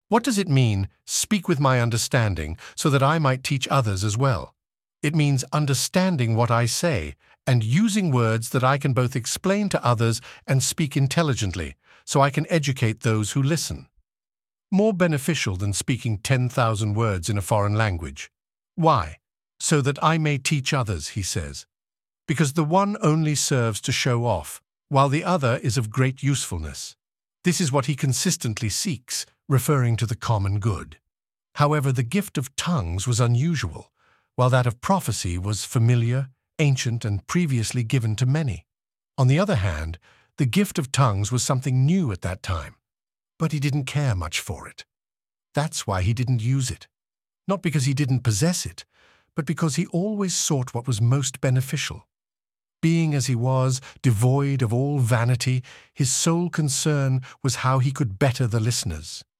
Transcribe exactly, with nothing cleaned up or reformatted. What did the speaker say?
What does it mean, speak with my understanding, so that I might teach others as well? It means understanding what I say and using words that I can both explain to others and speak intelligently, so I can educate those who listen. More beneficial than speaking ten thousand words in a foreign language. Why? So that I may teach others, he says. Because the one only serves to show off, while the other is of great usefulness. This is what he consistently seeks, referring to the common good. However, the gift of tongues was unusual, while that of prophecy was familiar, ancient, and previously given to many. On the other hand, the gift of tongues was something new at that time, but he didn't care much for it. That's why he didn't use it. Not because he didn't possess it, but because he always sought what was most beneficial. Being as he was, devoid of all vanity, his sole concern was how he could better the listeners.